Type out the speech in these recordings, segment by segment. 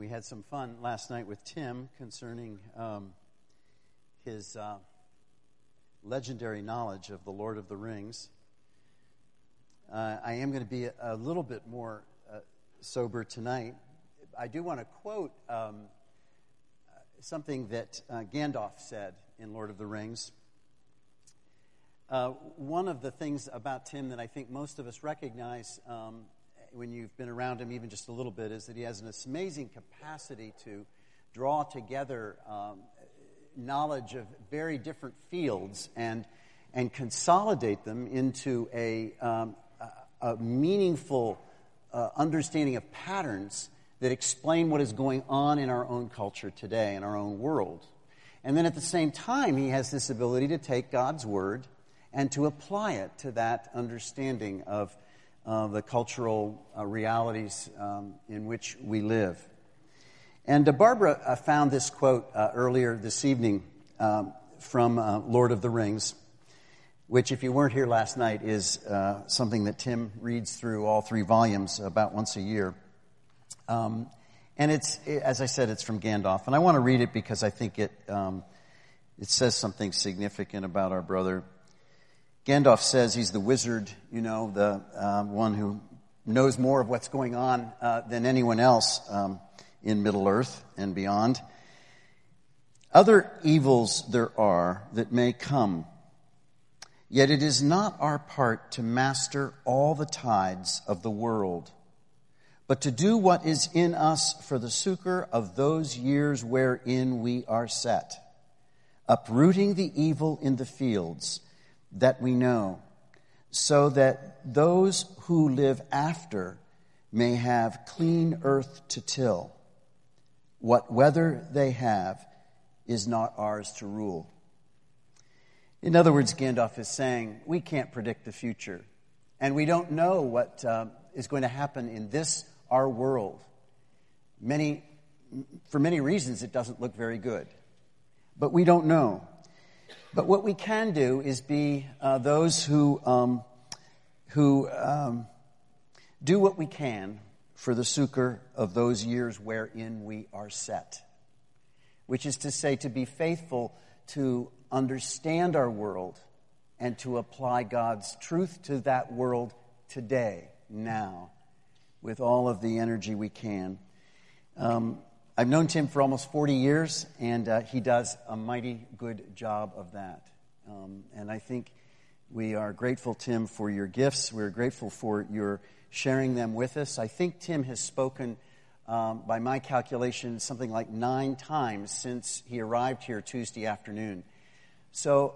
We had some fun last night with Tim concerning his legendary knowledge of the Lord of the Rings. I am going to be a little bit more sober tonight. I do want to quote something that Gandalf said in Lord of the Rings. One of the things about Tim that I think most of us recognize when you've been around him even just a little bit is that he has this amazing capacity to draw together knowledge of very different fields and consolidate them into a meaningful understanding of patterns that explain what is going on in our own culture today, in our own world. And then at the same time, he has this ability to take God's Word and to apply it to that understanding of the cultural realities in which we live. And Barbara found this quote earlier this evening from Lord of the Rings, which, if you weren't here last night, is something that Tim reads through all 3 volumes about once a year. And it's, as I said, it's from Gandalf. And I want to read it because I think it says something significant about our brother. Gandalf says he's the wizard, the one who knows more of what's going on than anyone else in Middle-earth and beyond. Other evils there are that may come, yet it is not our part to master all the tides of the world, but to do what is in us for the succor of those years wherein we are set, uprooting the evil in the fields that we know, so that those who live after may have clean earth to till. What weather they have is not ours to rule. In other words, Gandalf is saying, we can't predict the future, and we don't know what is going to happen in this, our world. For many reasons, it doesn't look very good, but we don't know. But what we can do is be those who do what we can for the succor of those years wherein we are set, which is to say, to be faithful to understand our world and to apply God's truth to that world today, now, with all of the energy we can. I've known Tim for almost 40 years, and he does a mighty good job of that. And I think we are grateful, Tim, for your gifts. We're grateful for your sharing them with us. I think Tim has spoken, by my calculation, something like 9 times since he arrived here Tuesday afternoon. So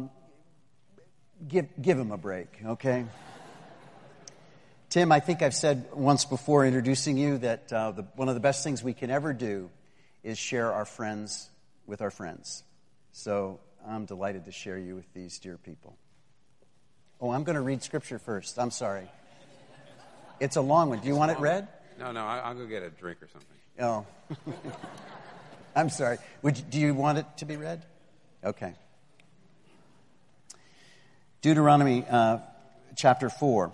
give him a break, okay? Tim, I think I've said once before introducing you that one of the best things we can ever do is share our friends with our friends. So I'm delighted to share you with these dear people. Oh, I'm going to read Scripture first. I'm sorry. It's a long one. Do you want it read? No, I'll go get a drink or something. Oh. I'm sorry. Do you want it to be read? Okay. Deuteronomy chapter 4.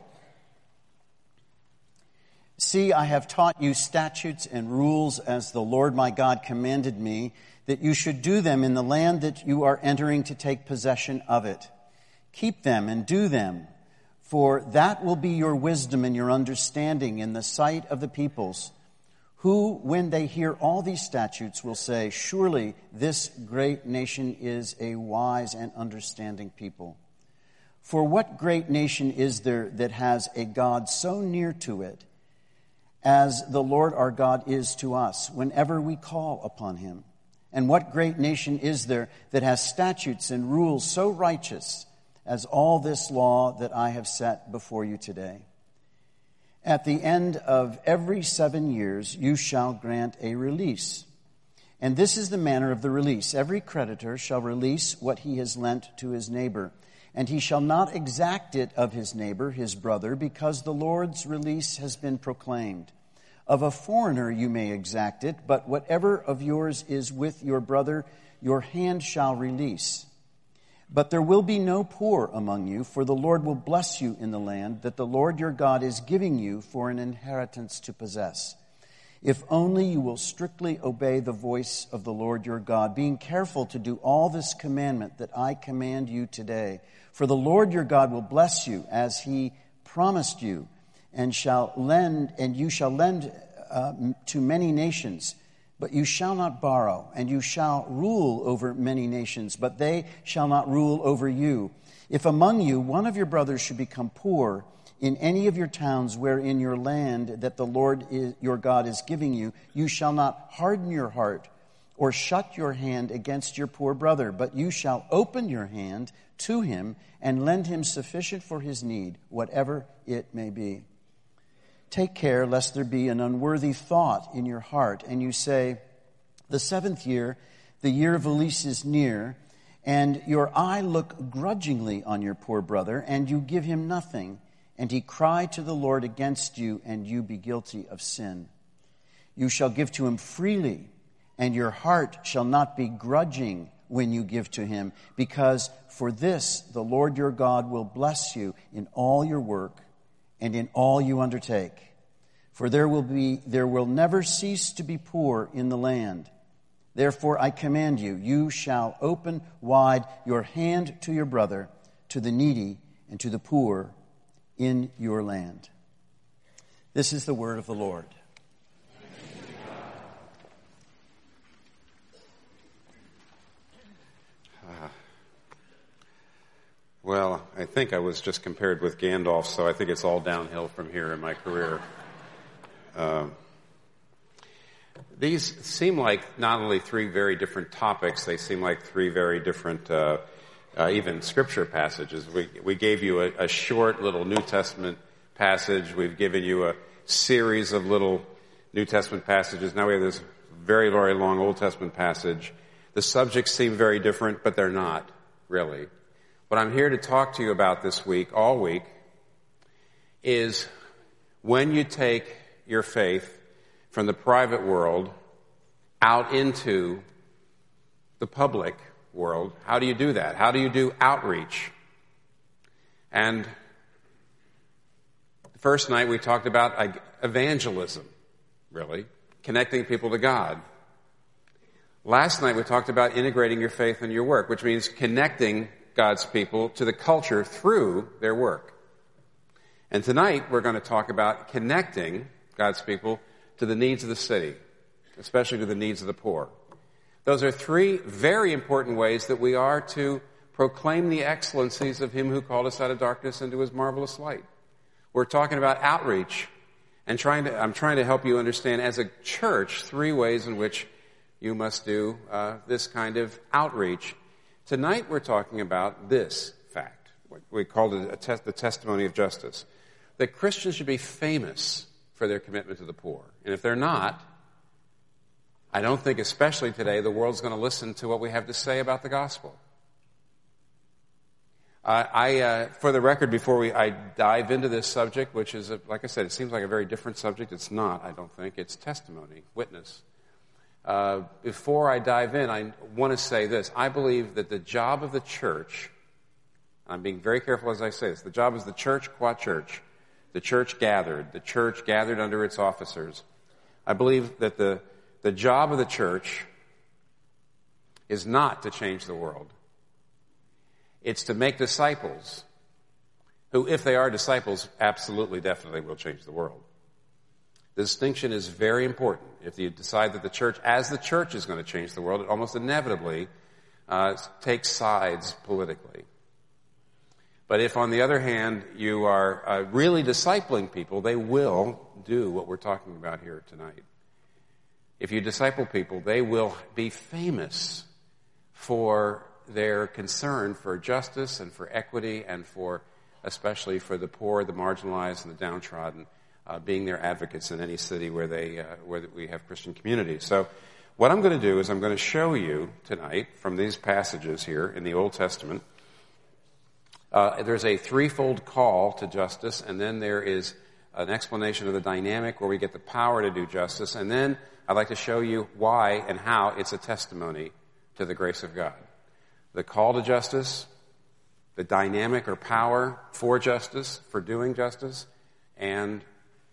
See, I have taught you statutes and rules as the Lord my God commanded me, that you should do them in the land that you are entering to take possession of it. Keep them and do them, for that will be your wisdom and your understanding in the sight of the peoples, who, when they hear all these statutes, will say, surely this great nation is a wise and understanding people. For what great nation is there that has a God so near to it, as the Lord our God is to us, whenever we call upon him? And what great nation is there that has statutes and rules so righteous as all this law that I have set before you today? At the end of every 7 years you shall grant a release. And this is the manner of the release. Every creditor shall release what he has lent to his neighbor, and he shall not exact it of his neighbor, his brother, because the Lord's release has been proclaimed. Of a foreigner you may exact it, but whatever of yours is with your brother, your hand shall release. But there will be no poor among you, for the Lord will bless you in the land that the Lord your God is giving you for an inheritance to possess. If only you will strictly obey the voice of the Lord your God, being careful to do all this commandment that I command you today. For the Lord your God will bless you as he promised you, and you shall lend to many nations, but you shall not borrow, and you shall rule over many nations, but they shall not rule over you. If among you one of your brothers should become poor in any of your towns wherein your land that the Lord your God is giving you, you shall not harden your heart or shut your hand against your poor brother, but you shall open your hand to him and lend him sufficient for his need, whatever it may be. Take care lest there be an unworthy thought in your heart, and you say, the 7th year, the year of release is near, and your eye look grudgingly on your poor brother, and you give him nothing, and he cry to the Lord against you, and you be guilty of sin. You shall give to him freely, and your heart shall not be grudging when you give to him, because for this the Lord your God will bless you in all your work and in all you undertake. For there will never cease to be poor in the land. Therefore I command you, you shall open wide your hand to your brother, to the needy, and to the poor in your land. This is the word of the Lord. Well, I think I was just compared with Gandalf, so I think it's all downhill from here in my career. These seem like not only 3 very different topics, they seem like 3 very different even scripture passages. We gave you a short little New Testament passage. We've given you a series of little New Testament passages. Now we have this very, very long Old Testament passage. The subjects seem very different, but they're not, really. What I'm here to talk to you about this week, all week, is when you take your faith from the private world out into the public world, how do you do that? How do you do outreach? And the first night we talked about evangelism, really, connecting people to God. Last night we talked about integrating your faith in your work, which means connecting God's people to the culture through their work. And tonight we're going to talk about connecting God's people to the needs of the city, especially to the needs of the poor. Those are 3 very important ways that we are to proclaim the excellencies of Him who called us out of darkness into His marvelous light. We're talking about outreach, and I'm trying to help you understand as a church 3 ways in which you must do this kind of outreach. Tonight we're talking about this fact. We called it the testimony of justice. That Christians should be famous for their commitment to the poor. And if they're not, I don't think, especially today, the world's going to listen to what we have to say about the gospel. For the record, before I dive into this subject, which is, like I said, it seems like a very different subject. It's not, I don't think. It's testimony, witness. Before I dive in, I want to say this. I believe that the job of the church, I'm being very careful as I say this, the job is the church qua church. The church gathered under its officers. I believe that the job of the church is not to change the world. It's to make disciples who, if they are disciples, absolutely, definitely will change the world. The distinction is very important. If you decide that the church, as the church is going to change the world, it almost inevitably takes sides politically. But if, on the other hand, you are really discipling people, they will do what we're talking about here tonight. If you disciple people, they will be famous for their concern for justice and for equity and for, especially for the poor, the marginalized, and the downtrodden, being their advocates in any city where we have Christian communities. So what I'm going to do is I'm going to show you tonight from these passages here in the Old Testament. There's a 3-fold call to justice, and then there is an explanation of the dynamic where we get the power to do justice, and then I'd like to show you why and how it's a testimony to the grace of God. The call to justice, the dynamic or power for justice, for doing justice, and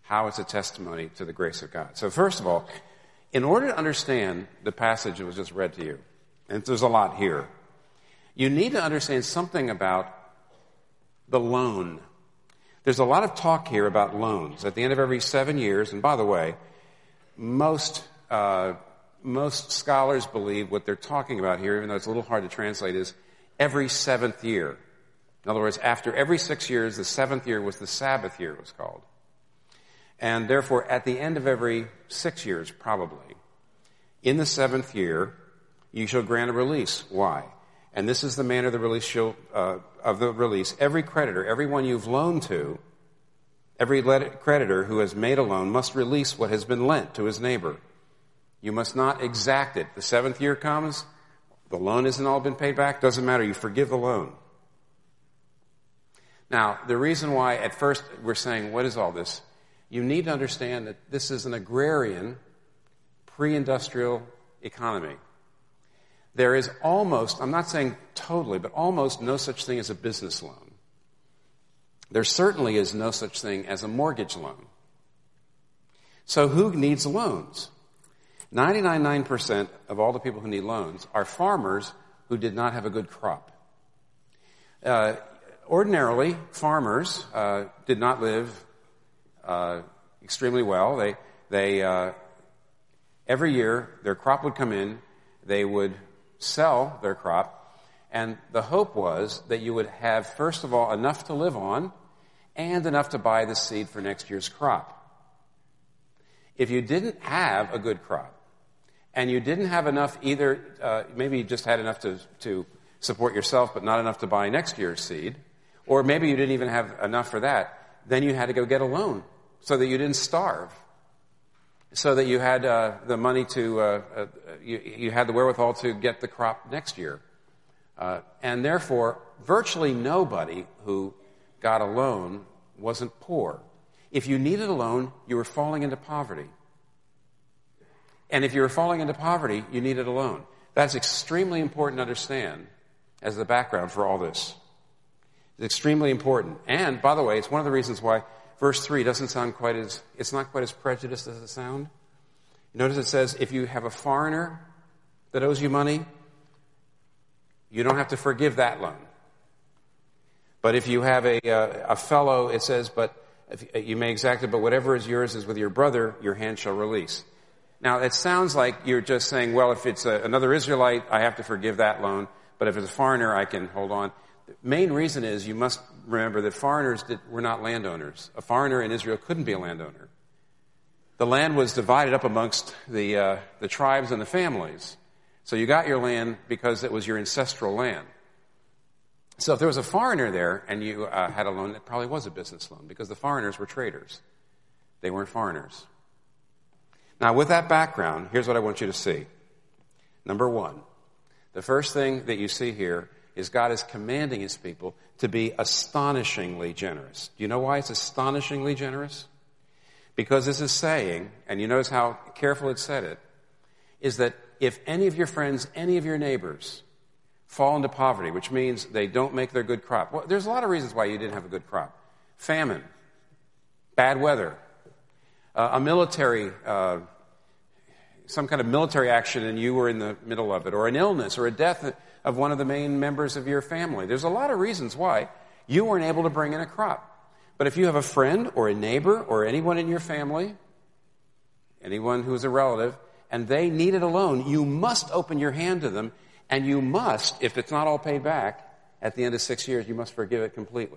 how it's a testimony to the grace of God. So first of all, in order to understand the passage that was just read to you, and there's a lot here, you need to understand something about the loan. There's a lot of talk here about loans. At the end of every 7 years, and by the way, most scholars believe what they're talking about here, even though it's a little hard to translate, is every 7th year. In other words, after every 6 years, the 7th year was the Sabbath year, it was called. And therefore, at the end of every 6 years, probably, in the 7th year, you shall grant a release. Why? And this is the manner of the release of the release. Every creditor, everyone you've loaned to, every creditor who has made a loan must release what has been lent to his neighbor. You must not exact it. The 7th year comes, the loan hasn't all been paid back, doesn't matter, you forgive the loan. Now, the reason why at first we're saying, what is all this? You need to understand that this is an agrarian, pre-industrial economy. There is almost, I'm not saying totally, but almost no such thing as a business loan. There certainly is no such thing as a mortgage loan. So who needs loans? 99% of all the people who need loans are farmers who did not have a good crop. Ordinarily, farmers did not live extremely well. They every year their crop would come in, they would sell their crop, and the hope was that you would have, first of all, enough to live on and enough to buy the seed for next year's crop. If you didn't have a good crop, and you didn't have enough either, maybe you just had enough to support yourself but not enough to buy next year's seed, or maybe you didn't even have enough for that, then you had to go get a loan so that you didn't starve, so that you had the money to, you had the wherewithal to get the crop next year. And therefore, virtually nobody who got a loan wasn't poor. If you needed a loan, you were falling into poverty. And if you were falling into poverty, you needed a loan. That's extremely important to understand as the background for all this. It's extremely important. And, by the way, it's one of the reasons why verse 3 doesn't sound it's not quite as prejudiced as it sounds. Notice it says, if you have a foreigner that owes you money, you don't have to forgive that loan. But if you have a fellow, it says, but if you may exact it, but whatever is yours is with your brother, your hand shall release. Now, it sounds like you're just saying, well, if it's another Israelite, I have to forgive that loan, but if it's a foreigner, I can hold on. The main reason is you must remember that foreigners were not landowners. A foreigner in Israel couldn't be a landowner. The land was divided up amongst the tribes and the families. So you got your land because it was your ancestral land. So if there was a foreigner there and you had a loan, it probably was a business loan because the foreigners were traders. They weren't foreigners. Now, with that background, here's what I want you to see. Number one, the first thing that you see here is God is commanding his people to be astonishingly generous. Do you know why it's astonishingly generous? Because this is saying, and you notice how careful it said it, is that if any of your friends, any of your neighbors fall into poverty, which means they don't make their good crop. Well, there's a lot of reasons why you didn't have a good crop. Famine, bad weather, a military, some kind of military action and you were in the middle of it, or an illness or a death of one of the main members of your family. There's a lot of reasons why you weren't able to bring in a crop. But if you have a friend or a neighbor or anyone in your family, anyone who is a relative, and they needed a loan, you must open your hand to them, and you must, if it's not all paid back, at the end of 6 years, you must forgive it completely.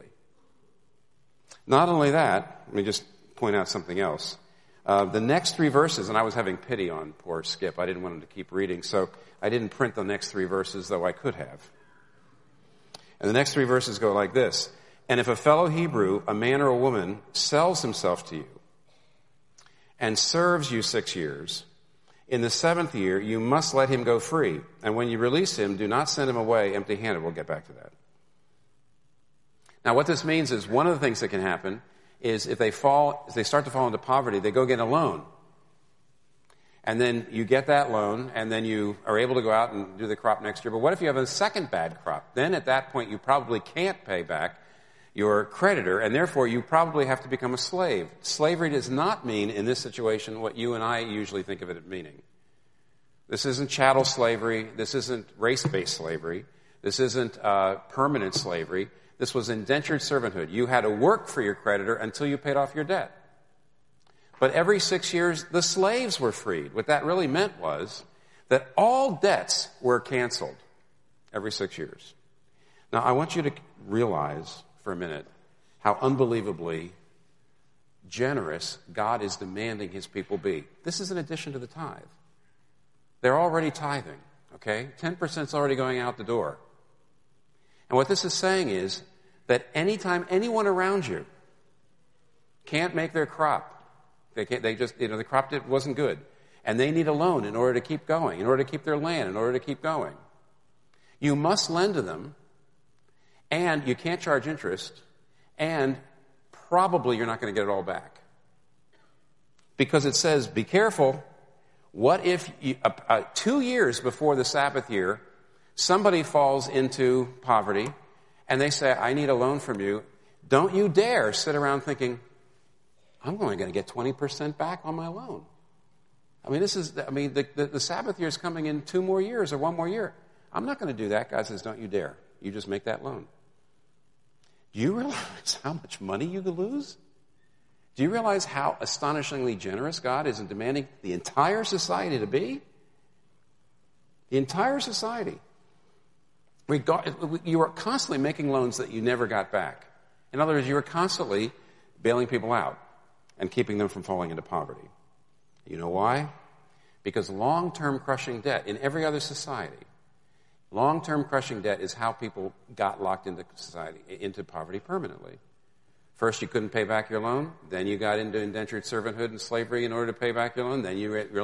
Not only that, let me just point out something else. The next 3 verses, and I was having pity on poor Skip. I didn't want him to keep reading, so I didn't print the next 3 verses, though I could have. And the next 3 verses go like this. And if a fellow Hebrew, a man or a woman, sells himself to you and serves you 6 years, in the 7th year, you must let him go free. And when you release him, do not send him away empty-handed. We'll get back to that. Now, what this means is one of the things that can happen is if they start to fall into poverty, they go get a loan. And then you get that loan, and then you are able to go out and do the crop next year. But what if you have a second bad crop? Then at that point, you probably can't pay back. your creditor, and therefore you probably have to become a slave. Slavery does not mean, in this situation, what you and I usually think of it as meaning. This isn't chattel slavery. This isn't race-based slavery. This isn't permanent slavery. This was indentured servanthood. You had to work for your creditor until you paid off your debt. But every 6 years, the slaves were freed. What that really meant was that all debts were canceled every 6 years. Now, I want you to realize for a minute how unbelievably generous God is demanding his people be. This is in addition to the tithe. They're already tithing, okay? 10% is already going out the door. And what this is saying is that anytime anyone around you can't make their crop, the crop wasn't good, and they need a loan in order to keep going, in order to keep their land, in order to keep going, you must lend to them, and you can't charge interest, and probably you're not going to get it all back. Because it says, be careful. What if 2 years before the Sabbath year, somebody falls into poverty, and they say, I need a loan from you. Don't you dare sit around thinking, I'm only going to get 20% back on my loan. I mean, the Sabbath year is coming in 2 more years or 1 more year. I'm not going to do that. God says, don't you dare. You just make that loan. Do you realize how much money you could lose? Do you realize how astonishingly generous God is in demanding the entire society to be? The entire society. You were constantly making loans that you never got back. In other words, you were constantly bailing people out and keeping them from falling into poverty. You know why? Because long-term crushing debt in every other society, long-term crushing debt is how people got locked into society, into poverty permanently. First, you couldn't pay back your loan. Then you got into indentured servanthood and slavery in order to pay back your loan. Then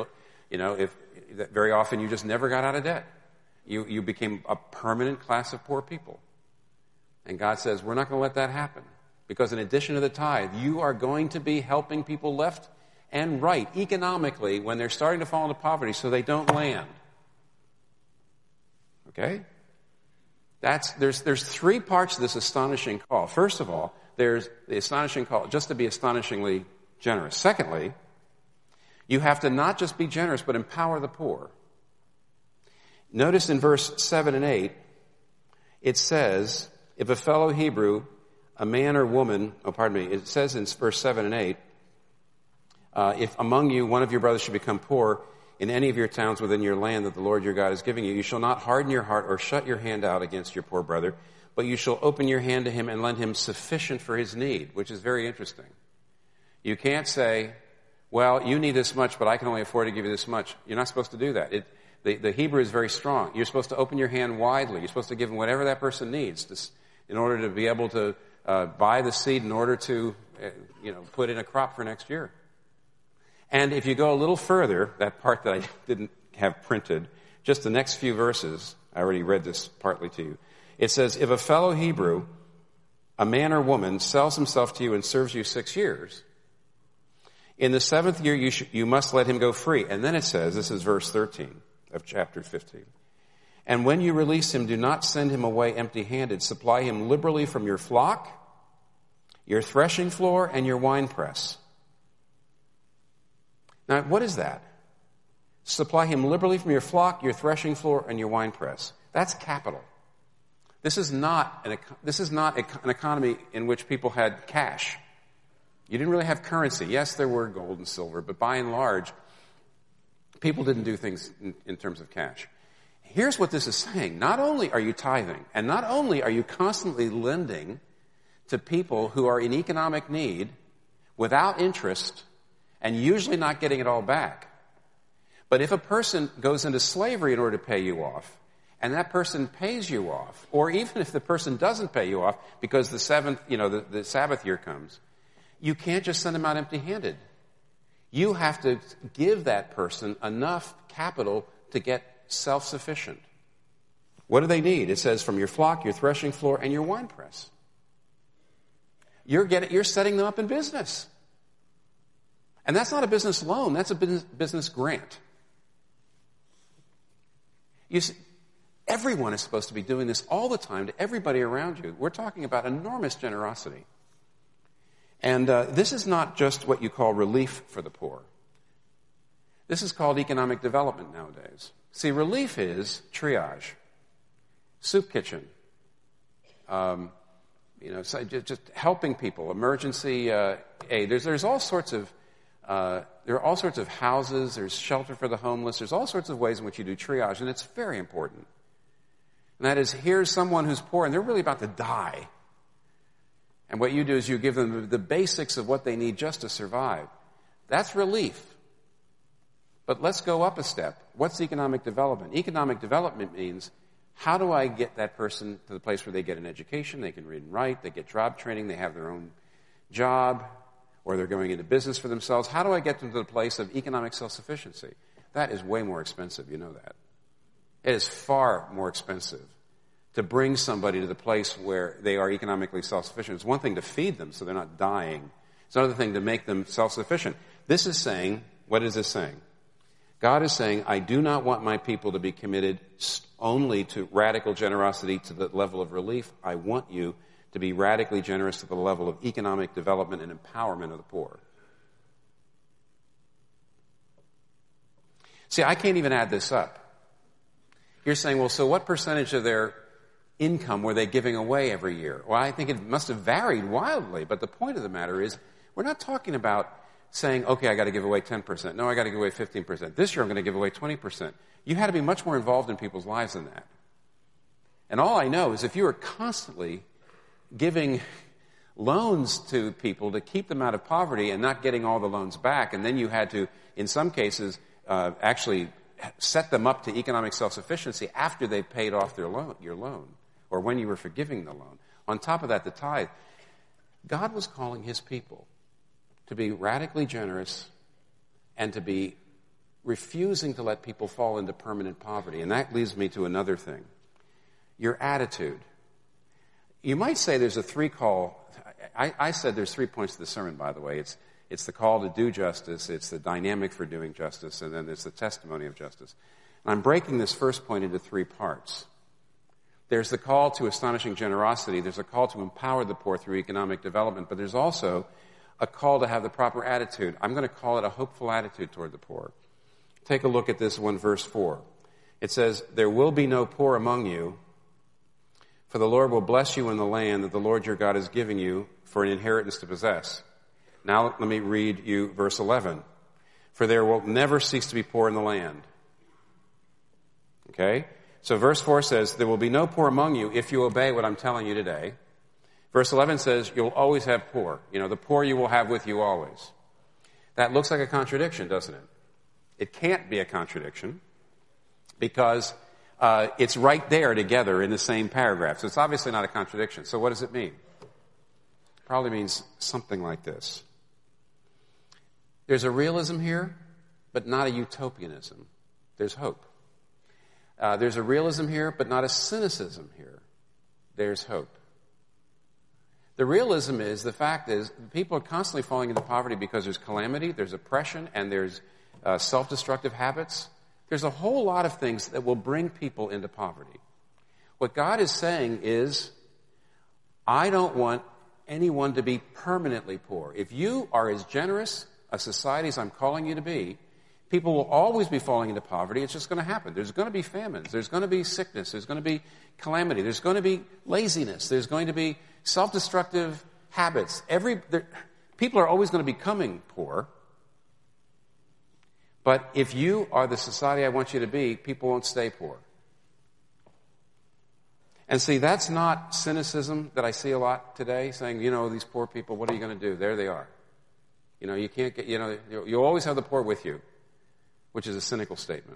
very often you just never got out of debt. You became a permanent class of poor people. And God says, we're not going to let that happen. Because in addition to the tithe, you are going to be helping people left and right economically when they're starting to fall into poverty so they don't land. Okay? There's 3 parts to this astonishing call. First of all, there's the astonishing call just to be astonishingly generous. Secondly, you have to not just be generous, but empower the poor. Notice in verse 7 and 8, it says, if a fellow Hebrew, a man or woman, it says in verse 7 and 8, if among you one of your brothers should become poor in any of your towns within your land that the Lord your God is giving you, you shall not harden your heart or shut your hand out against your poor brother, but you shall open your hand to him and lend him sufficient for his need, which is very interesting. You can't say, well, you need this much, but I can only afford to give you this much. You're not supposed to do that. The Hebrew is very strong. You're supposed to open your hand widely. You're supposed to give him whatever that person needs in order to be able to buy the seed in order to put in a crop for next year. And if you go a little further, that part that I didn't have printed, just the next few verses, I already read this partly to you. It says, if a fellow Hebrew, a man or woman, sells himself to you and serves you 6 years, in the 7th year you must let him go free. And then it says, this is verse 13 of chapter 15. And when you release him, do not send him away empty-handed. Supply him liberally from your flock, your threshing floor, and your winepress. Now, what is that? Supply him liberally from your flock, your threshing floor, and your winepress. That's capital. This is not an economy in which people had cash. You didn't really have currency. Yes, there were gold and silver, but by and large, people didn't do things in terms of cash. Here's what this is saying. Not only are you tithing, and not only are you constantly lending to people who are in economic need without interest and usually not getting it all back, but if a person goes into slavery in order to pay you off, and that person pays you off, or even if the person doesn't pay you off because the Sabbath year comes, you can't just send them out empty-handed. You have to give that person enough capital to get self-sufficient. What do they need? It says from your flock, your threshing floor, and your winepress. You're setting them up in business. And that's not a business loan, that's a business grant. You see, Everyone is supposed to be doing this all the time to everybody around you. We're talking about enormous generosity. And this is not just what you call relief for the poor. This is called economic development nowadays. See, relief is triage, soup kitchen, so just helping people, emergency aid. There's all sorts of there are all sorts of houses. There's shelter for the homeless. There's all sorts of ways in which you do triage, and it's very important. And that is, here's someone who's poor, and they're really about to die. And what you do is you give them the basics of what they need just to survive. That's relief. But let's go up a step. What's economic development? Economic development means, how do I get that person to the place where they get an education, they can read and write, they get job training, they have their own job, or they're going into business for themselves? How do I get them to the place of economic self-sufficiency? That is way more expensive, you know that. It is far more expensive to bring somebody to the place where they are economically self-sufficient. It's one thing to feed them so they're not dying. It's another thing to make them self-sufficient. This is saying, what is this saying? God is saying, I do not want my people to be committed only to radical generosity to the level of relief. I want you to be radically generous to the level of economic development and empowerment of the poor. See, I can't even add this up. You're saying, well, so what percentage of their income were they giving away every year? Well, I think it must have varied wildly, but the point of the matter is, we're not talking about saying, okay, I got to give away 10%. No, I got to give away 15%. This year I'm going to give away 20%. You had to be much more involved in people's lives than that. And all I know is if you are constantly giving loans to people to keep them out of poverty and not getting all the loans back, and then you had to, in some cases, actually set them up to economic self-sufficiency after they paid off your loan, or when you were forgiving the loan. On top of that, the tithe. God was calling his people to be radically generous and to be refusing to let people fall into permanent poverty. And that leads me to another thing. Your attitude. You might say there's a three-call. I said there's 3 points to the sermon, by the way. It's the call to do justice, it's the dynamic for doing justice, and then there's the testimony of justice. And I'm breaking this first point into 3 parts. There's the call to astonishing generosity. There's a call to empower the poor through economic development. But there's also a call to have the proper attitude. I'm going to call it a hopeful attitude toward the poor. Take a look at this one, verse 4. It says, there will be no poor among you, for the Lord will bless you in the land that the Lord your God is giving you for an inheritance to possess. Now let me read you verse 11. For there will never cease to be poor in the land. Okay? So verse 4 says, there will be no poor among you if you obey what I'm telling you today. Verse 11 says, you'll always have poor. The poor you will have with you always. That looks like a contradiction, doesn't it? It can't be a contradiction because it's right there together in the same paragraph. So it's obviously not a contradiction. So what does it mean? It probably means something like this. There's a realism here, but not a utopianism. There's hope. There's a realism here, but not a cynicism here. There's hope. The realism is, the fact is, people are constantly falling into poverty because there's calamity, there's oppression, and there's self-destructive habits. There's a whole lot of things that will bring people into poverty. What God is saying is, I don't want anyone to be permanently poor. If you are as generous a society as I'm calling you to be, people will always be falling into poverty. It's just going to happen. There's going to be famines. There's going to be sickness. There's going to be calamity. There's going to be laziness. There's going to be self-destructive habits. People are always going to be becoming poor. But if you are the society I want you to be, people won't stay poor. And see, that's not cynicism that I see a lot today, saying, these poor people, what are you going to do? There they are. You can't get, you always have the poor with you, which is a cynical statement.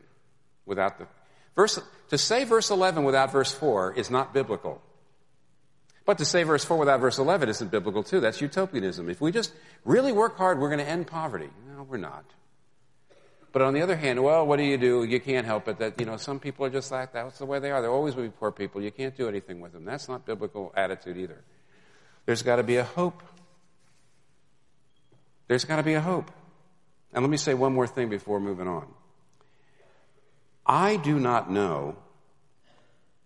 To say verse 11 without verse 4 is not biblical. But to say verse 4 without verse 11 isn't biblical too. That's utopianism. If we just really work hard, we're going to end poverty. No, we're not. But on the other hand, well, what do? You can't help it that, some people are just like that. That's the way they are. There always will be poor people. You can't do anything with them. That's not biblical attitude either. There's got to be a hope. There's got to be a hope. And let me say one more thing before moving on. I do not know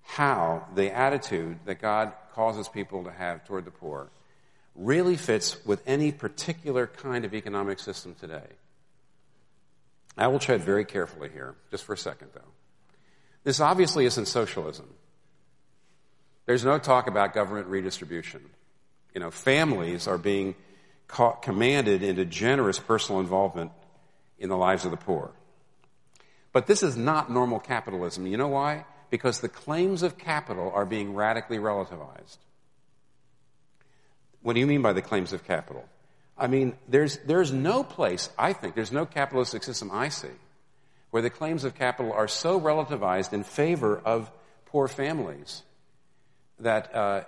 how the attitude that God causes people to have toward the poor really fits with any particular kind of economic system today. I will tread very carefully here, just for a second, though. This obviously isn't socialism. There's no talk about government redistribution. Families are being commanded into generous personal involvement in the lives of the poor. But this is not normal capitalism. You know why? Because the claims of capital are being radically relativized. What do you mean by the claims of capital? I mean, there's no place, I think, there's no capitalistic system I see where the claims of capital are so relativized in favor of poor families that,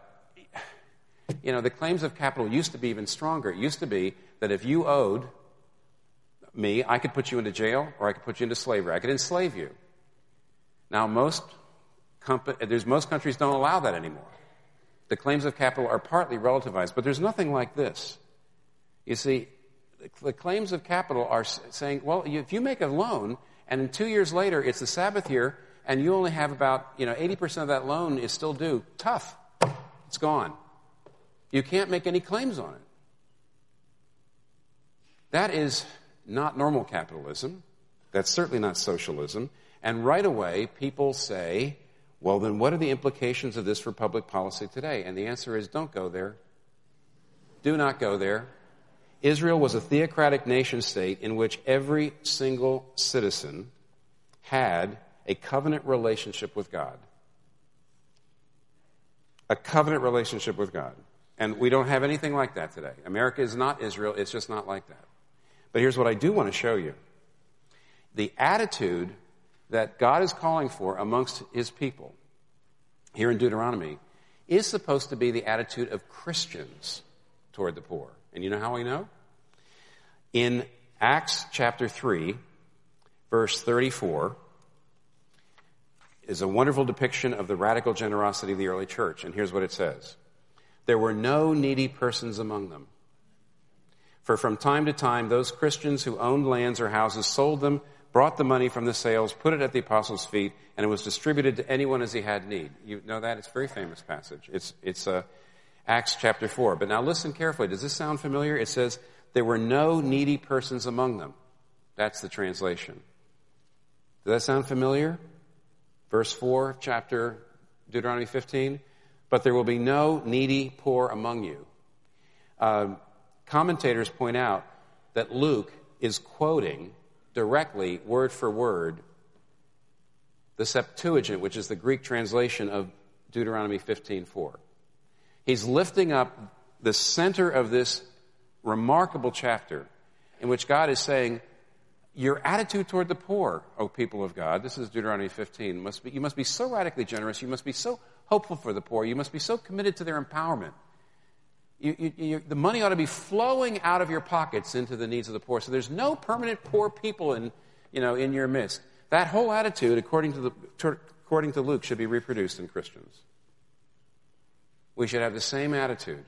the claims of capital used to be even stronger. It used to be that if you owed me, I could put you into jail or I could put you into slavery. I could enslave you. Now, most countries don't allow that anymore. The claims of capital are partly relativized, but there's nothing like this. You see, the claims of capital are saying, well, if you make a loan and 2 years later it's the Sabbath year and you only have about 80% of that loan is still due, tough. It's gone. You can't make any claims on it. That is not normal capitalism. That's certainly not socialism. And right away, people say, well, then what are the implications of this for public policy today? And the answer is, don't go there. Do not go there. Israel was a theocratic nation state in which every single citizen had a covenant relationship with God. A covenant relationship with God. And we don't have anything like that today. America is not Israel. It's just not like that. But here's what I do want to show you. The attitude that God is calling for amongst his people here in Deuteronomy is supposed to be the attitude of Christians toward the poor. And you know how we know? In Acts chapter 3, verse 34, is a wonderful depiction of the radical generosity of the early church. And here's what it says. There were no needy persons among them. For from time to time, those Christians who owned lands or houses sold them, brought the money from the sales, put it at the apostles' feet, and it was distributed to anyone as he had need. You know that? It's a very famous passage. It's Acts chapter 4. But now listen carefully. Does this sound familiar? It says, there were no needy persons among them. That's the translation. Does that sound familiar? Verse 4, chapter Deuteronomy 15. But there will be no needy poor among you. Commentators point out that Luke is quoting directly, word for word, the Septuagint, which is the Greek translation of Deuteronomy 15:4. He's lifting up the center of this remarkable chapter in which God is saying, your attitude toward the poor, O people of God, this is Deuteronomy 15, you must be so radically generous, you must be so hopeful for the poor, you must be so committed to their empowerment. The money ought to be flowing out of your pockets into the needs of the poor. So there's no permanent poor people in your midst. That whole attitude, according to Luke, should be reproduced in Christians. We should have the same attitude.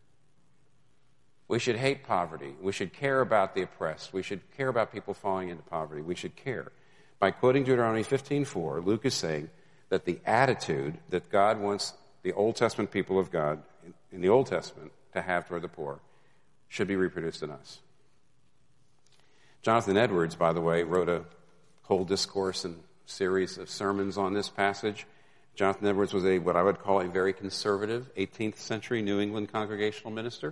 We should hate poverty. We should care about the oppressed. We should care about people falling into poverty. We should care. By quoting Deuteronomy 15:4, Luke is saying that the attitude that God wants the Old Testament people of God in the Old Testament to have toward the poor should be reproduced in us. Jonathan Edwards, by the way, wrote a whole discourse and series of sermons on this passage. Jonathan Edwards was what I would call a very conservative 18th century New England congregational minister.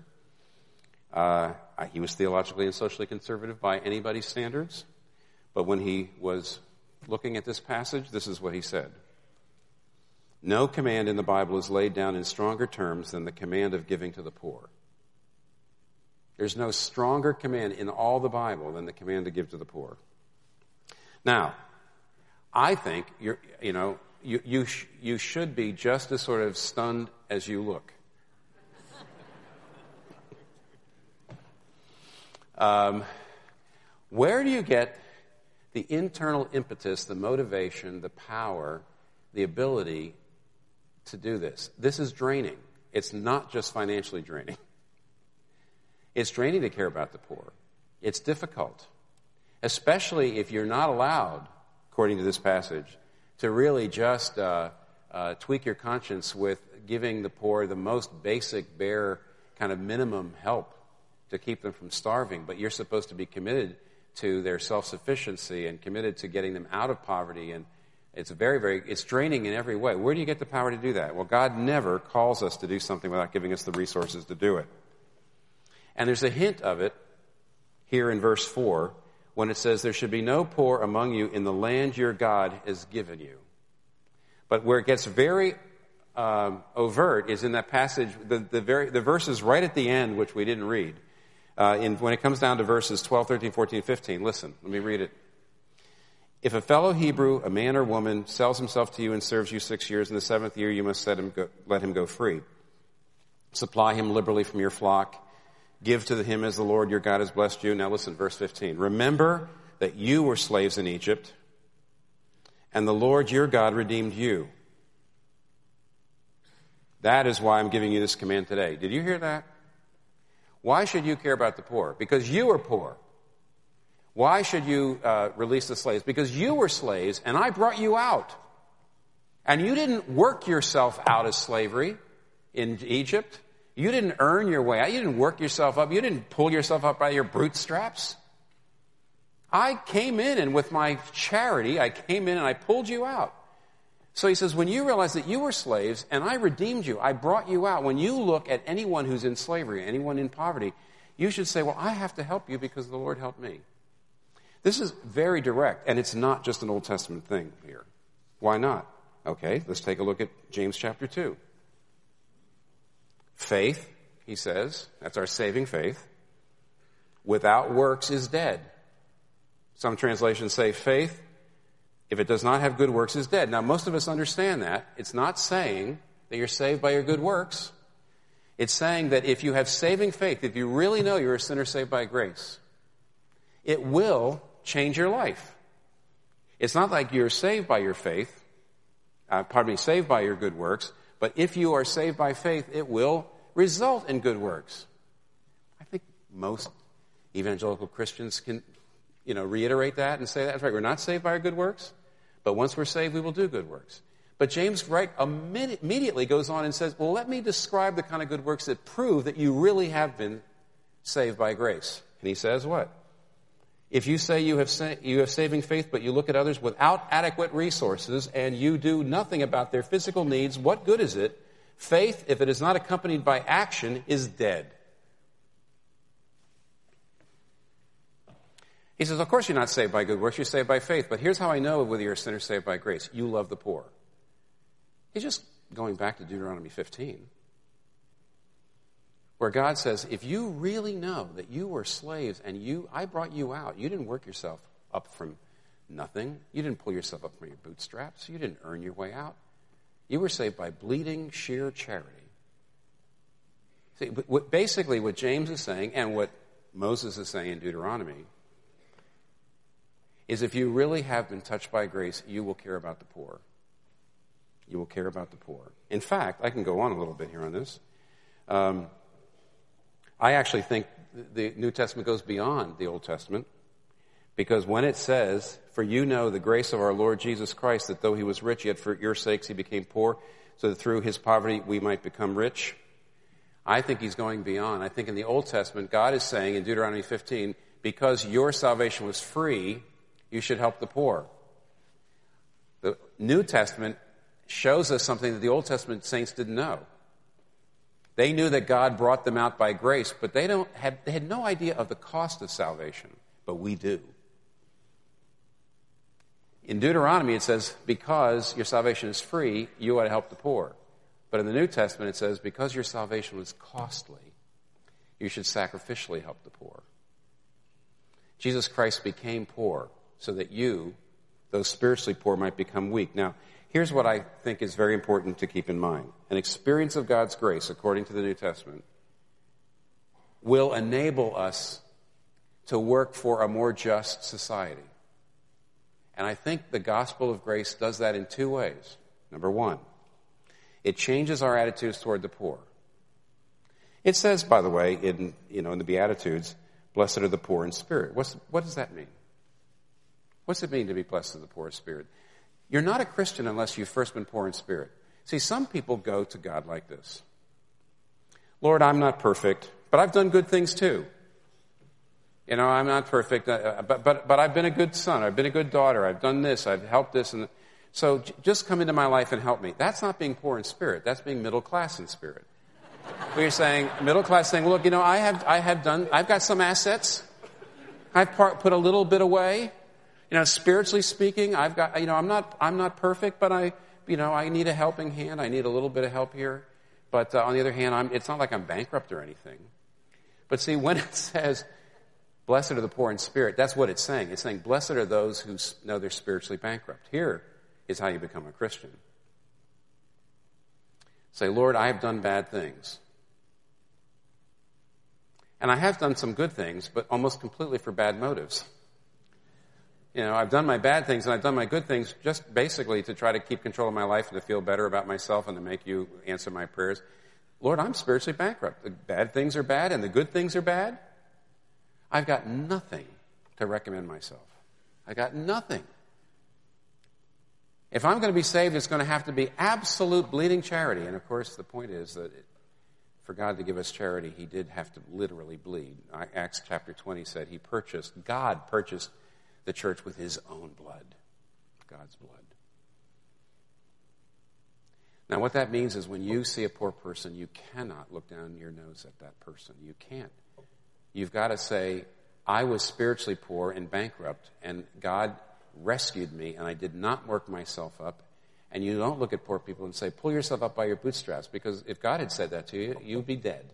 He was theologically and socially conservative by anybody's standards. But when he was looking at this passage, this is what he said. No command in the Bible is laid down in stronger terms than the command of giving to the poor. There's no stronger command in all the Bible than the command to give to the poor. Now, I think you should be just as sort of stunned as you look. Where do you get the internal impetus, the motivation, the power, the ability to do this? This is draining. It's not just financially draining. It's draining to care about the poor. It's difficult, especially if you're not allowed, according to this passage, to really just tweak your conscience with giving the poor the most basic, bare, kind of minimum help to keep them from starving. But you're supposed to be committed to their self-sufficiency and committed to getting them out of poverty. And it's it's draining in every way. Where do you get the power to do that? Well, God never calls us to do something without giving us the resources to do it. And there's a hint of it here in verse 4 when it says, there should be no poor among you in the land your God has given you. But where it gets very overt is in that passage, the verses right at the end, which we didn't read. When it comes down to verses 12, 13, 14, 15, listen, let me read it. If a fellow Hebrew, a man or woman, sells himself to you and serves you 6 years, in the 7th year you must let him go free. Supply him liberally from your flock. Give to him as the Lord your God has blessed you. Now listen, verse 15. Remember that you were slaves in Egypt, and the Lord your God redeemed you. That is why I'm giving you this command today. Did you hear that? Why should you care about the poor? Because you were poor. Why should you release the slaves? Because you were slaves, and I brought you out. And you didn't work yourself out of slavery in Egypt. You didn't earn your way out. You didn't work yourself up. You didn't pull yourself up by your bootstraps. I came in, and with my charity, I came in and I pulled you out. So he says, when you realize that you were slaves and I redeemed you, I brought you out. When you look at anyone who's in slavery, anyone in poverty, you should say, well, I have to help you because the Lord helped me. This is very direct, and it's not just an Old Testament thing here. Why not? Okay, let's take a look at James chapter 2. Faith, he says, that's our saving faith, without works is dead. Some translations say faith, if it does not have good works, is dead. Now, most of us understand that. It's not saying that you're saved by your good works. It's saying that if you have saving faith, if you really know you're a sinner saved by grace, it will change your life. It's not like you're saved by your faith, saved by your good works, but if you are saved by faith, it will result in good works. I think most evangelical Christians can, reiterate that and say that's right. We're not saved by our good works, but once we're saved, we will do good works. But James immediately goes on and says, well, let me describe the kind of good works that prove that you really have been saved by grace. And he says what? If you say you have saving faith, but you look at others without adequate resources and you do nothing about their physical needs, what good is it? Faith, if it is not accompanied by action, is dead. He says, of course you're not saved by good works, you're saved by faith. But here's how I know whether you're a sinner saved by grace. You love the poor. He's just going back to Deuteronomy 15, where God says, if you really know that you were slaves and I brought you out, you didn't work yourself up from nothing. You didn't pull yourself up from your bootstraps. You didn't earn your way out. You were saved by bleeding, sheer charity. See, basically what James is saying and what Moses is saying in Deuteronomy is if you really have been touched by grace, you will care about the poor. You will care about the poor. In fact, I can go on a little bit here on this. I actually think the New Testament goes beyond the Old Testament, because when it says, for you know the grace of our Lord Jesus Christ, that though he was rich, yet for your sakes he became poor, so that through his poverty we might become rich. I think he's going beyond. I think in the Old Testament, God is saying in Deuteronomy 15, because your salvation was free, you should help the poor. The New Testament shows us something that the Old Testament saints didn't know. They knew that God brought them out by grace, but they had no idea of the cost of salvation, but we do. In Deuteronomy, it says, because your salvation is free, you ought to help the poor. But in the New Testament, it says, because your salvation was costly, you should sacrificially help the poor. Jesus Christ became poor so that you, though spiritually poor, might become weak. Now, here's what I think is very important to keep in mind. An experience of God's grace, according to the New Testament, will enable us to work for a more just society. And I think the gospel of grace does that in two ways. Number one, it changes our attitudes toward the poor. It says, by the way, in the Beatitudes, blessed are the poor in spirit. What does that mean? What's it mean to be blessed of the poor in spirit? You're not a Christian unless you've first been poor in spirit. See, some people go to God like this. Lord, I'm not perfect, but I've done good things too. You know, I'm not perfect, but I've been a good son. I've been a good daughter. I've done this. I've helped this. And so just come into my life and help me. That's not being poor in spirit. That's being middle class in spirit. Where you're saying, middle class saying, well, look, you know, I've got some assets. I've put a little bit away. You know, spiritually speaking, I've got, you know, I'm not perfect, but I need a helping hand. I need a little bit of help here. But on the other hand, it's not like I'm bankrupt or anything. But see, when it says, blessed are the poor in spirit, that's what it's saying. It's saying, blessed are those who know they're spiritually bankrupt. Here is how you become a Christian. Say, Lord, I have done bad things. And I have done some good things, but almost completely for bad motives. You know, I've done my bad things and I've done my good things just basically to try to keep control of my life and to feel better about myself and to make you answer my prayers. Lord, I'm spiritually bankrupt. The bad things are bad and the good things are bad. I've got nothing to recommend myself. I got nothing. If I'm going to be saved, it's going to have to be absolute bleeding charity. And of course, the point is that for God to give us charity, he did have to literally bleed. Acts chapter 20 said God purchased the church with his own blood, God's blood. Now, what that means is when you see a poor person, you cannot look down your nose at that person. You can't. You've got to say, I was spiritually poor and bankrupt, and God rescued me, and I did not work myself up. And you don't look at poor people and say, pull yourself up by your bootstraps, because if God had said that to you, you'd be dead.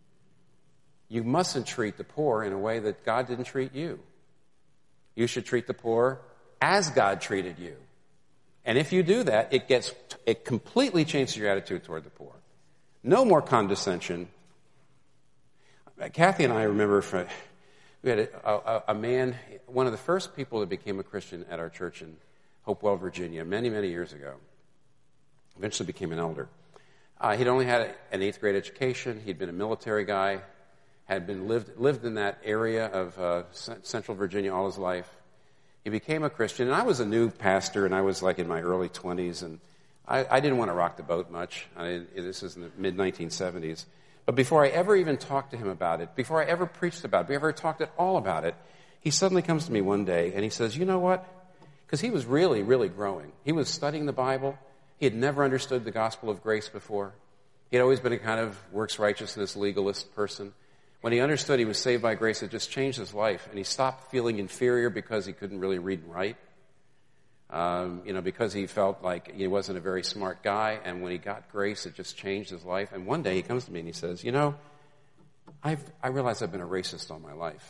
You mustn't treat the poor in a way that God didn't treat you. You should treat the poor as God treated you. And if you do that, it completely changes your attitude toward the poor. No more condescension. Kathy and I remember we had a man, one of the first people that became a Christian at our church in Hopewell, Virginia, many, many years ago. Eventually became an elder. He'd only had an 8th grade education. He'd been a military guy. Had been lived in that area of Central Virginia all his life. He became a Christian, and I was a new pastor, and I was like in my early 20s, and I didn't want to rock the boat much. This is in the mid-1970s. But before I ever even talked to him about it, before I ever preached about it, before I ever talked at all about it, he suddenly comes to me one day, and he says, you know what? Because he was really, really growing. He was studying the Bible. He had never understood the gospel of grace before. He had always been a kind of works righteousness legalist person. When he understood he was saved by grace, it just changed his life. And he stopped feeling inferior because he couldn't really read and write. Because he felt like he wasn't a very smart guy. And when he got grace, it just changed his life. And one day he comes to me and he says, you know, I realize I've been a racist all my life.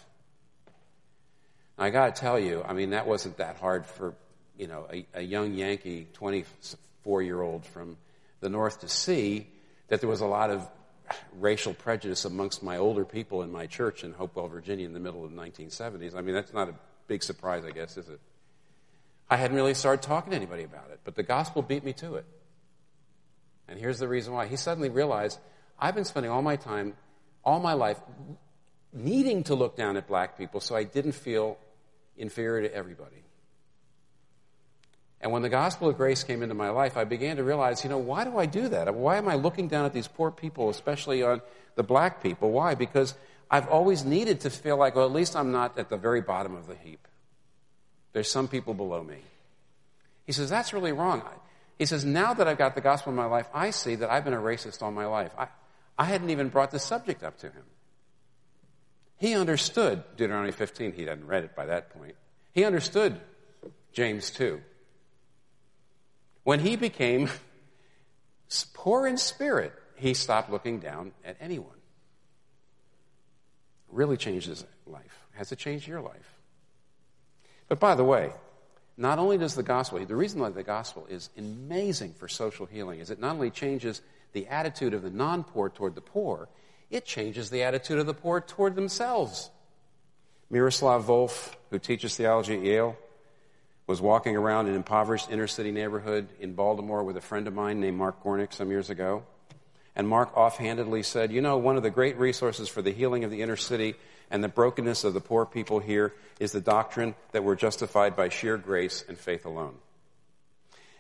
Now, I got to tell you, I mean, that wasn't that hard for, you know, a young Yankee, 24-year-old from the North to see that there was a lot of racial prejudice amongst my older people in my church in Hopewell, Virginia in the middle of the 1970s. I mean, that's not a big surprise, I guess, is it? I hadn't really started talking to anybody about it, but the gospel beat me to it. And here's the reason why. He suddenly realized, I've been spending all my time, all my life, needing to look down at black people so I didn't feel inferior to everybody. And when the gospel of grace came into my life, I began to realize, you know, why do I do that? Why am I looking down at these poor people, especially on the black people? Why? Because I've always needed to feel like, well, at least I'm not at the very bottom of the heap. There's some people below me. He says, that's really wrong. He says, now that I've got the gospel in my life, I see that I've been a racist all my life. I hadn't even brought the subject up to him. He understood Deuteronomy 15. He hadn't read it by that point. He understood James 2. When he became poor in spirit, he stopped looking down at anyone. Really changed his life. Has it changed your life? But by the way, not only does the gospel, the reason why the gospel is amazing for social healing is it not only changes the attitude of the non-poor toward the poor, it changes the attitude of the poor toward themselves. Miroslav Volf, who teaches theology at Yale, was walking around an impoverished inner-city neighborhood in Baltimore with a friend of mine named Mark Gornick some years ago. And Mark offhandedly said, you know, one of the great resources for the healing of the inner city and the brokenness of the poor people here is the doctrine that we're justified by sheer grace and faith alone.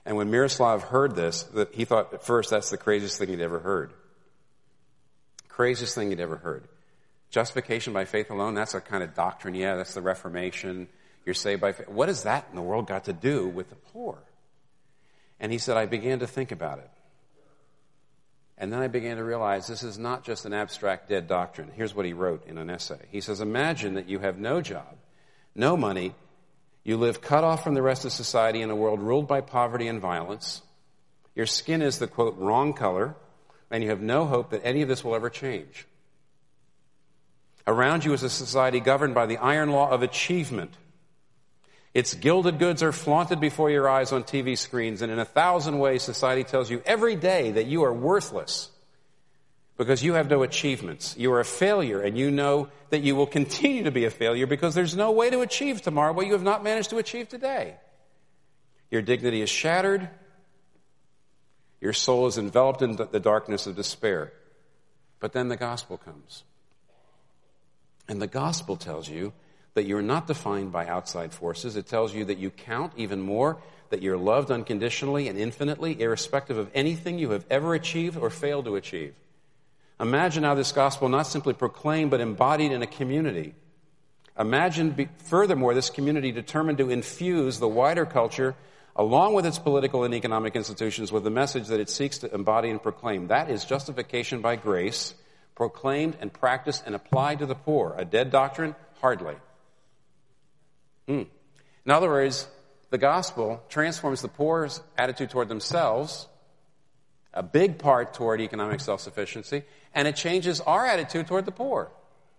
And when Miroslav heard this, he thought at first that's the craziest thing he'd ever heard. Craziest thing he'd ever heard. Justification by faith alone, that's a kind of doctrine. Yeah, that's the Reformation. You're saved by faith. What has that in the world got to do with the poor? And he said, I began to think about it. And then I began to realize this is not just an abstract dead doctrine. Here's what he wrote in an essay. He says, imagine that you have no job, no money, you live cut off from the rest of society in a world ruled by poverty and violence. Your skin is the, quote, wrong color, and you have no hope that any of this will ever change. Around you is a society governed by the iron law of achievement. Its gilded goods are flaunted before your eyes on TV screens, and in 1,000 ways society tells you every day that you are worthless because you have no achievements. You are a failure, and you know that you will continue to be a failure because there's no way to achieve tomorrow what you have not managed to achieve today. Your dignity is shattered. Your soul is enveloped in the darkness of despair. But then the gospel comes. And the gospel tells you that you're not defined by outside forces. It tells you that you count even more, that you're loved unconditionally and infinitely, irrespective of anything you have ever achieved or failed to achieve. Imagine how this gospel not simply proclaimed but embodied in a community. Imagine, furthermore, this community determined to infuse the wider culture along with its political and economic institutions with the message that it seeks to embody and proclaim. That is justification by grace, proclaimed and practiced and applied to the poor. A dead doctrine? Hardly. In other words, the gospel transforms the poor's attitude toward themselves, a big part toward economic self-sufficiency, and it changes our attitude toward the poor.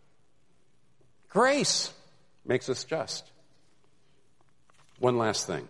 Grace makes us just. One last thing.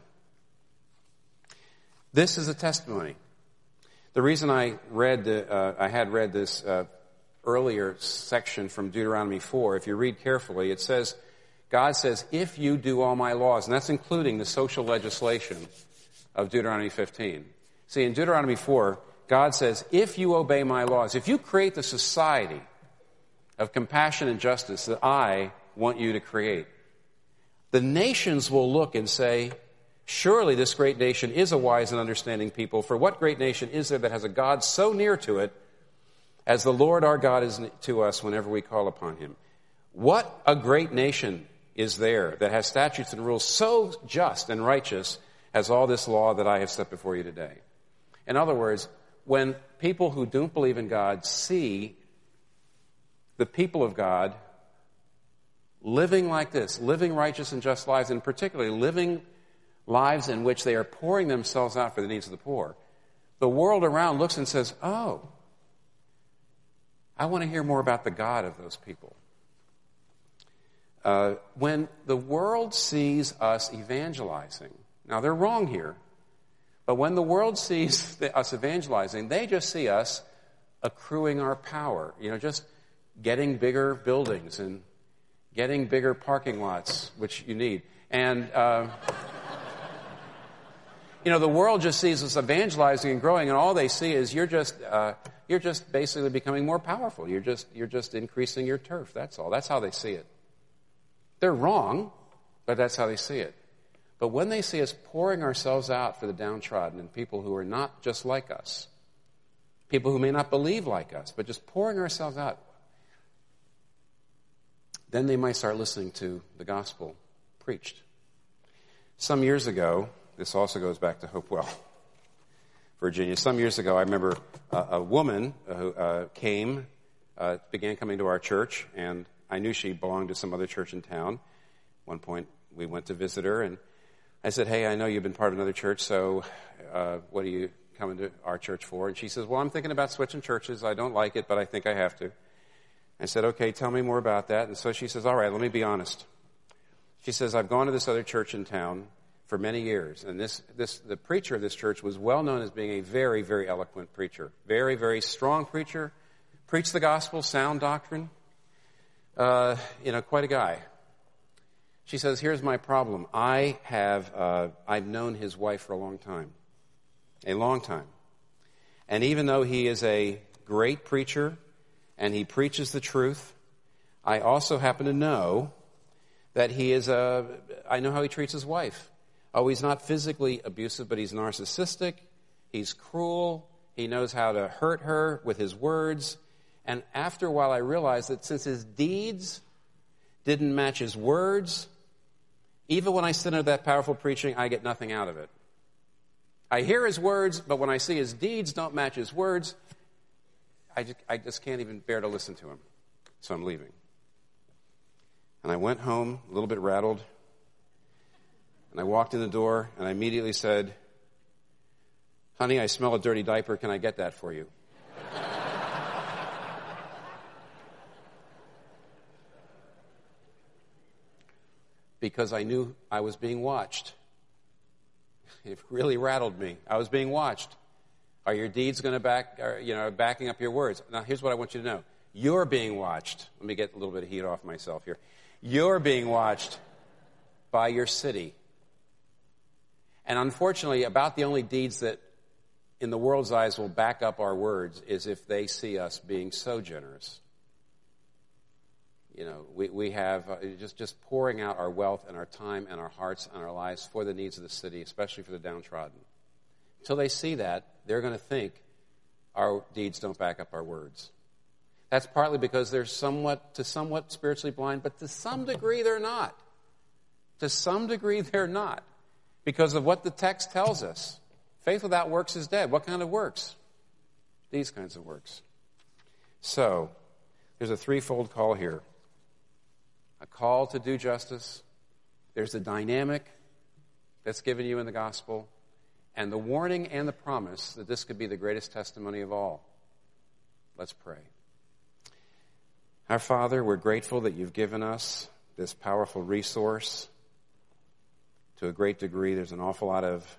This is a testimony. The reason I had read this earlier section from Deuteronomy 4, if you read carefully, it says, God says, if you do all my laws, and that's including the social legislation of Deuteronomy 15. See, in Deuteronomy 4, God says, if you obey my laws, if you create the society of compassion and justice that I want you to create, the nations will look and say, surely this great nation is a wise and understanding people. For what great nation is there that has a God so near to it as the Lord our God is to us whenever we call upon him? What a great nation is there that has statutes and rules so just and righteous as all this law that I have set before you today. In other words, when people who don't believe in God see the people of God living like this, living righteous and just lives, and particularly living lives in which they are pouring themselves out for the needs of the poor, the world around looks and says, oh, I want to hear more about the God of those people. When the world sees us evangelizing, now they're wrong here, but when the world sees us evangelizing, they just see us accruing our power, just getting bigger buildings and getting bigger parking lots, which you need. And, the world just sees us evangelizing and growing, and all they see is you're just basically becoming more powerful. You're just increasing your turf. That's all. That's how they see it. They're wrong, but that's how they see it. But when they see us pouring ourselves out for the downtrodden and people who are not just like us, people who may not believe like us, but just pouring ourselves out, then they might start listening to the gospel preached. Some years ago, this also goes back to Hopewell, Virginia. Some years ago, I remember a woman who began coming to our church, and I knew she belonged to some other church in town. At one point, we went to visit her, and I said, hey, I know you've been part of another church, so what are you coming to our church for? And she says, well, I'm thinking about switching churches. I don't like it, but I think I have to. I said, okay, tell me more about that. And so she says, all right, let me be honest. She says, I've gone to this other church in town for many years, and the preacher of this church was well known as being a very, very eloquent preacher. Very, very strong preacher. Preached the gospel, sound doctrine. Quite a guy. She says, here's my problem. I've known his wife for a long time. A long time. And even though he is a great preacher and he preaches the truth, I also happen to know that I know how he treats his wife. Oh, he's not physically abusive, but he's narcissistic. He's cruel. He knows how to hurt her with his words. And after a while, I realized that since his deeds didn't match his words, even when I sit under that powerful preaching, I get nothing out of it. I hear his words, but when I see his deeds don't match his words, I just can't even bear to listen to him. So I'm leaving. And I went home a little bit rattled. And I walked in the door, and I immediately said, "Honey, I smell a dirty diaper. Can I get that for you?" Because I knew I was being watched. It really rattled me. I was being watched. Are your deeds going to backing up your words? Now, here's what I want you to know. You're being watched. Let me get a little bit of heat off myself here. You're being watched by your city. And unfortunately, about the only deeds that in the world's eyes will back up our words is if they see us being so generous. You know, we have just pouring out our wealth and our time and our hearts and our lives for the needs of the city, especially for the downtrodden. Until they see that, they're going to think our deeds don't back up our words. That's partly because they're somewhat spiritually blind, but to some degree they're not. To some degree they're not. Because of what the text tells us. Faith without works is dead. What kind of works? These kinds of works. So, there's a threefold call here. A call to do justice. There's the dynamic that's given you in the gospel. And the warning and the promise that this could be the greatest testimony of all. Let's pray. Our Father, we're grateful that you've given us this powerful resource. To a great degree, there's an awful lot of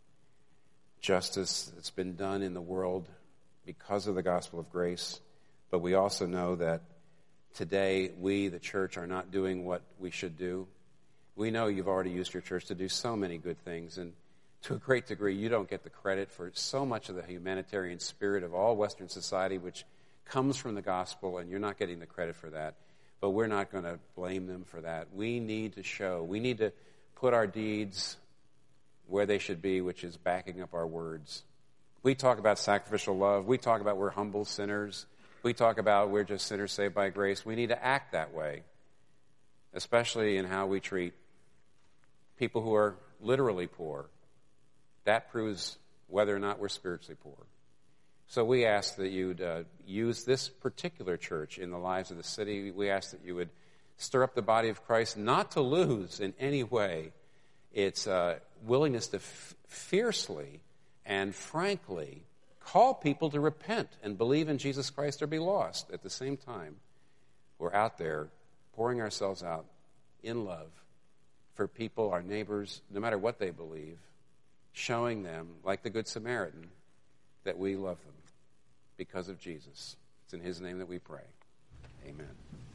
justice that's been done in the world because of the gospel of grace. But we also know that today, we, the church, are not doing what we should do. We know you've already used your church to do so many good things, and to a great degree, you don't get the credit for so much of the humanitarian spirit of all Western society, which comes from the gospel, and you're not getting the credit for that. But we're not going to blame them for that. We need to put our deeds where they should be, which is backing up our words. We talk about sacrificial love. We talk about we're humble sinners. We talk about we're just sinners saved by grace. We need to act that way, especially in how we treat people who are literally poor. That proves whether or not we're spiritually poor. So we ask that you'd use this particular church in the lives of the city. We ask that you would stir up the body of Christ, not to lose in any way its willingness to fiercely and frankly call people to repent and believe in Jesus Christ or be lost. At the same time, we're out there pouring ourselves out in love for people, our neighbors, no matter what they believe, showing them, like the Good Samaritan, that we love them because of Jesus. It's in his name that we pray. Amen.